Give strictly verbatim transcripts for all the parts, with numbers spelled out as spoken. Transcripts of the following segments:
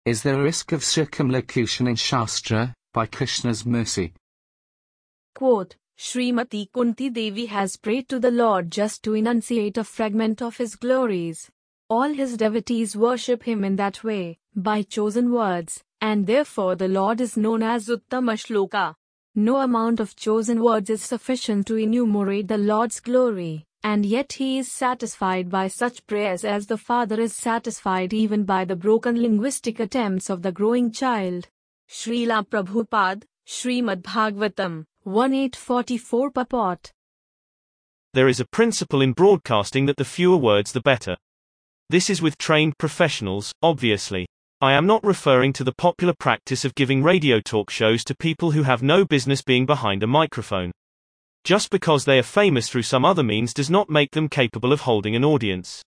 Is there a risk of circumlocution in Shastra, by Krishna's mercy? Quote, Srimati Kunti Devi has prayed to the Lord just to enunciate a fragment of his glories. All his devotees worship him in that way, by chosen words, and therefore the Lord is known as Uttama Shloka. No amount of chosen words is sufficient to enumerate the Lord's glory, and yet he is satisfied by such prayers as the father is satisfied even by the broken linguistic attempts of the growing child. Srila Prabhupada, Srimad Bhagavatam, eighteen forty-four purport. There is a principle in broadcasting that the fewer words the better. This is with trained professionals, obviously. I am not referring to the popular practice of giving radio talk shows to people who have no business being behind a microphone. Just because they are famous through some other means does not make them capable of holding an audience.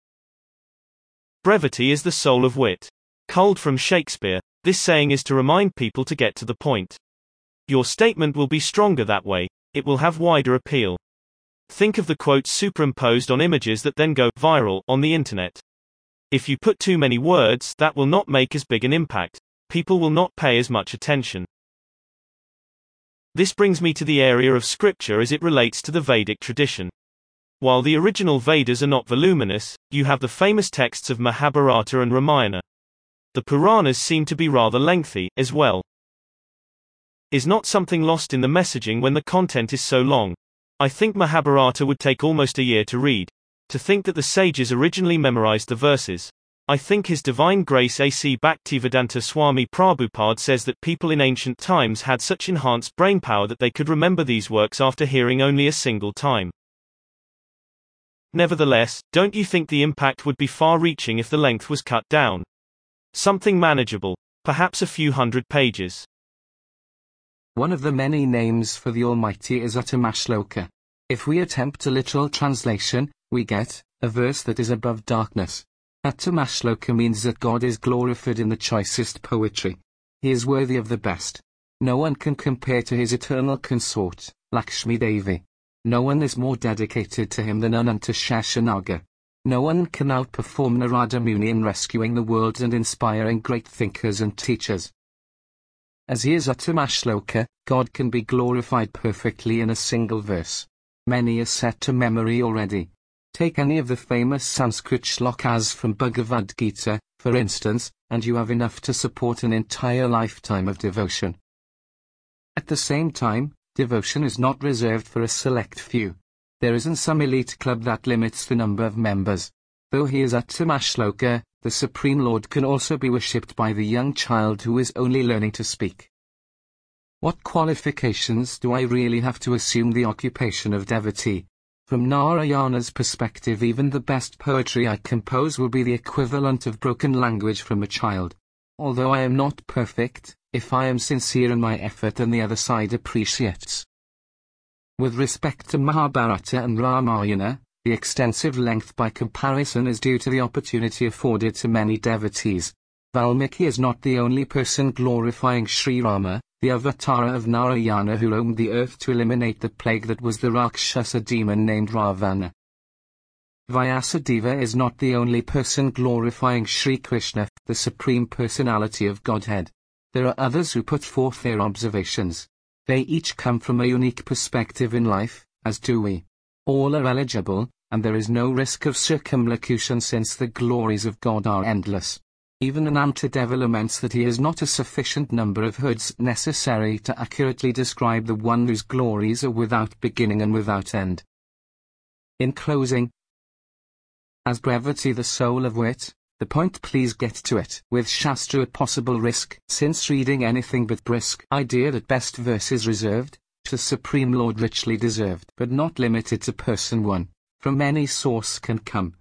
Brevity is the soul of wit. Culled from Shakespeare, this saying is to remind people to get to the point. Your statement will be stronger that way, it will have wider appeal. Think of the quotes superimposed on images that then go viral on the internet. If you put too many words, that will not make as big an impact. People will not pay as much attention. This brings me to the area of scripture as it relates to the Vedic tradition. While the original Vedas are not voluminous, you have the famous texts of Mahabharata and Ramayana. The Puranas seem to be rather lengthy, as well. Is not something lost in the messaging when the content is so long? I think Mahabharata would take almost a year to read. To think that the sages originally memorized the verses. I think His Divine Grace A C Bhaktivedanta Swami Prabhupada says that people in ancient times had such enhanced brainpower that they could remember these works after hearing only a single time. Nevertheless, don't you think the impact would be far-reaching if the length was cut down? Something manageable, perhaps a few hundred pages. One of the many names for the Almighty is Uttamashloka. If we attempt a literal translation, we get a verse that is above darkness. Uttamashloka means that God is glorified in the choicest poetry. He is worthy of the best. No one can compare to his eternal consort, Lakshmi Devi. No one is more dedicated to him than Ananta Sheshanaga. No one can outperform Narada Muni in rescuing the world and inspiring great thinkers and teachers. As he is Uttamashloka, God can be glorified perfectly in a single verse. Many are set to memory already. Take any of the famous Sanskrit shlokas from Bhagavad Gita, for instance, and you have enough to support an entire lifetime of devotion. At the same time, devotion is not reserved for a select few. There isn't some elite club that limits the number of members. Though he is Uttamashloka, the Supreme Lord can also be worshipped by the young child who is only learning to speak. What qualifications do I really have to assume the occupation of devotee? From Narayana's perspective, even the best poetry I compose will be the equivalent of broken language from a child. Although I am not perfect, if I am sincere in my effort and the other side appreciates. With respect to Mahabharata and Ramayana, the extensive length by comparison is due to the opportunity afforded to many devotees. Valmiki is not the only person glorifying Sri Rama, the avatar of Narayana who roamed the earth to eliminate the plague that was the Rakshasa demon named Ravana. Vyasadeva is not the only person glorifying Sri Krishna, the Supreme Personality of Godhead. There are others who put forth their observations. They each come from a unique perspective in life, as do we. All are eligible, and there is no risk of circumlocution since the glories of God are endless. Even Anantadeva laments that he has not a sufficient number of hoods necessary to accurately describe the one whose glories are without beginning and without end. In closing, as brevity the soul of wit, the point please get to it. With Shastra a possible risk, since reading anything but brisk idea at best verse is reserved, to Supreme Lord richly deserved, but not limited to person one, from any source can come.